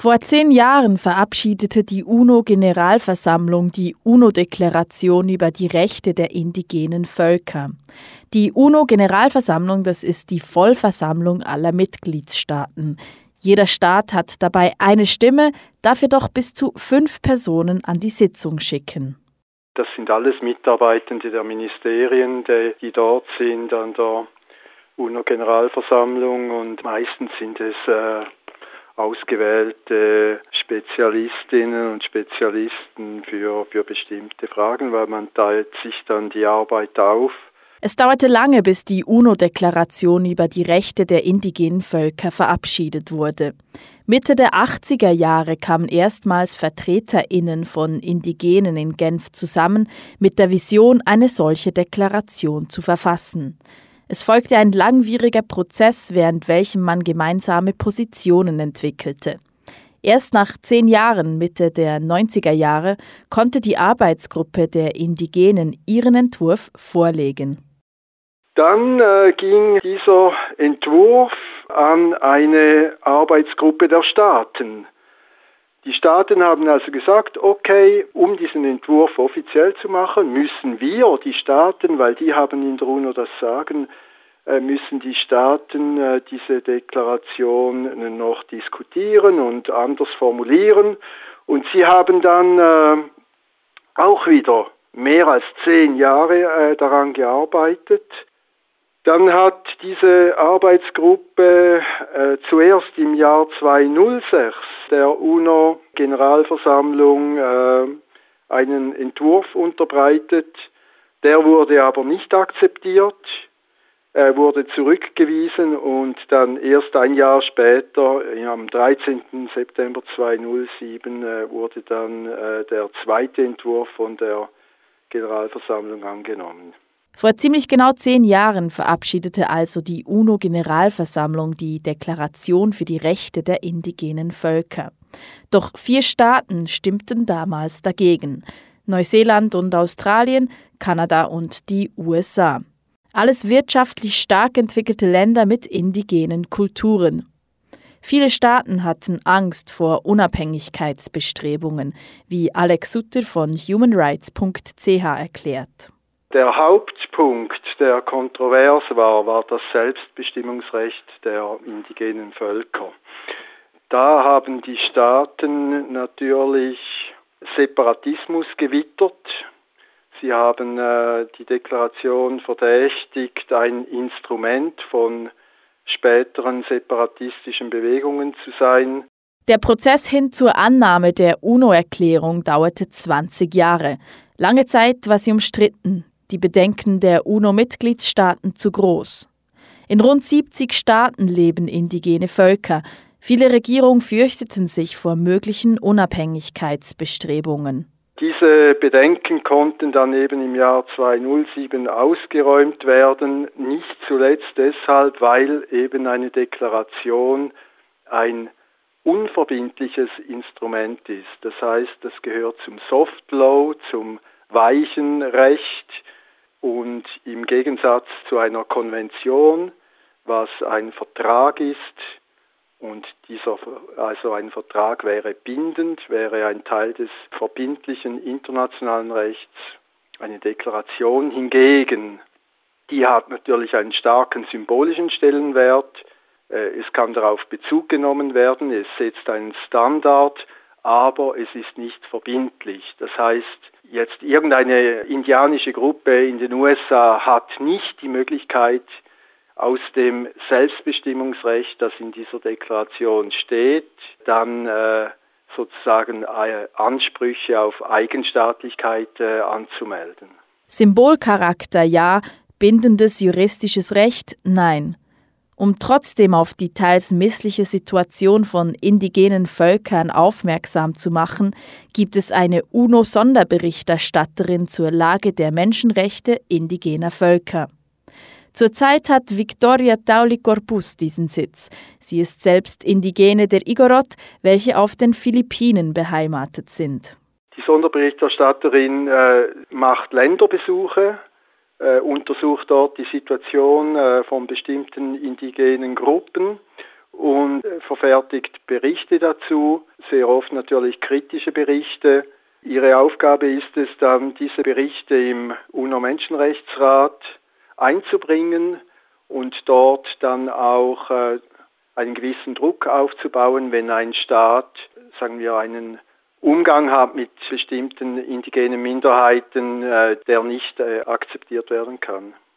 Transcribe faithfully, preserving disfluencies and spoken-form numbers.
Vor zehn Jahren verabschiedete die UNO-Generalversammlung die UNO-Deklaration über die Rechte der indigenen Völker. Die UNO-Generalversammlung, das ist die Vollversammlung aller Mitgliedstaaten. Jeder Staat hat dabei eine Stimme, darf jedoch bis zu fünf Personen an die Sitzung schicken. Das sind alles Mitarbeitende der Ministerien, die, die dort sind an der UNO-Generalversammlung, und meistens sind es äh, ausgewählte Spezialistinnen und Spezialisten für, für bestimmte Fragen, weil man teilt sich dann die Arbeit auf. Es dauerte lange, bis die UNO-Deklaration über die Rechte der indigenen Völker verabschiedet wurde. Mitte der achtziger Jahre kamen erstmals VertreterInnen von Indigenen in Genf zusammen, mit der Vision, eine solche Deklaration zu verfassen. Es folgte ein langwieriger Prozess, während welchem man gemeinsame Positionen entwickelte. Erst nach zehn Jahren, Mitte der neunziger Jahre, konnte die Arbeitsgruppe der Indigenen ihren Entwurf vorlegen. Dann äh, ging dieser Entwurf an eine Arbeitsgruppe der Staaten. Die Staaten haben also gesagt, okay, um diesen Entwurf offiziell zu machen, müssen wir, die Staaten, weil die haben in der UNO das Sagen, müssen die Staaten äh, diese Deklaration noch diskutieren und anders formulieren. Und sie haben dann äh, auch wieder mehr als zehn Jahre äh, daran gearbeitet. Dann hat diese Arbeitsgruppe äh, zuerst im Jahr zweitausendsechs der UNO-Generalversammlung äh, einen Entwurf unterbreitet. Der wurde aber nicht akzeptiert, er wurde zurückgewiesen, und dann erst ein Jahr später, am dreizehnten September zweitausendsieben, äh, wurde dann äh, der zweite Entwurf von der Generalversammlung angenommen. Vor ziemlich genau zehn Jahren verabschiedete also die UNO-Generalversammlung die Deklaration für die Rechte der indigenen Völker. Doch vier Staaten stimmten damals dagegen: Neuseeland und Australien, Kanada und die U S A. Alles wirtschaftlich stark entwickelte Länder mit indigenen Kulturen. Viele Staaten hatten Angst vor Unabhängigkeitsbestrebungen, wie Alex Sutter von human rights punkt c h erklärt. Der Hauptpunkt, der kontrovers war, war das Selbstbestimmungsrecht der indigenen Völker. Da haben die Staaten natürlich Separatismus gewittert. Sie haben äh, die Deklaration verdächtigt, ein Instrument von späteren separatistischen Bewegungen zu sein. Der Prozess hin zur Annahme der UNO-Erklärung dauerte zwanzig Jahre. Lange Zeit war sie umstritten, die Bedenken der UNO-Mitgliedstaaten zu groß. In rund siebzig Staaten leben indigene Völker. Viele Regierungen fürchteten sich vor möglichen Unabhängigkeitsbestrebungen. Diese Bedenken konnten dann eben im Jahr zweitausendsieben ausgeräumt werden, nicht zuletzt deshalb, weil eben eine Deklaration ein unverbindliches Instrument ist. Das heißt, das gehört zum Soft Law, zum weichen Recht, und im Gegensatz zu einer Konvention, was ein Vertrag ist, und dieser, also ein Vertrag wäre bindend, wäre ein Teil des verbindlichen internationalen Rechts. Eine Deklaration hingegen, die hat natürlich einen starken symbolischen Stellenwert. Es kann darauf Bezug genommen werden, es setzt einen Standard, aber es ist nicht verbindlich. Das heißt, jetzt irgendeine indianische Gruppe in den U S A hat nicht die Möglichkeit, aus dem Selbstbestimmungsrecht, das in dieser Deklaration steht, dann äh, sozusagen äh, Ansprüche auf Eigenstaatlichkeit äh, anzumelden. Symbolcharakter ja, bindendes juristisches Recht nein. Um trotzdem auf die teils missliche Situation von indigenen Völkern aufmerksam zu machen, gibt es eine UNO-Sonderberichterstatterin zur Lage der Menschenrechte indigener Völker. Zurzeit hat Victoria Tauli-Corpuz diesen Sitz. Sie ist selbst Indigene der Igorot, welche auf den Philippinen beheimatet sind. Die Sonderberichterstatterin äh, macht Länderbesuche, äh, untersucht dort die Situation äh, von bestimmten indigenen Gruppen und verfertigt Berichte dazu, sehr oft natürlich kritische Berichte. Ihre Aufgabe ist es dann, diese Berichte im UNO-Menschenrechtsrat einzubringen und dort dann auch äh, einen gewissen Druck aufzubauen, wenn ein Staat, sagen wir, einen Umgang hat mit bestimmten indigenen Minderheiten, äh, der nicht äh, akzeptiert werden kann.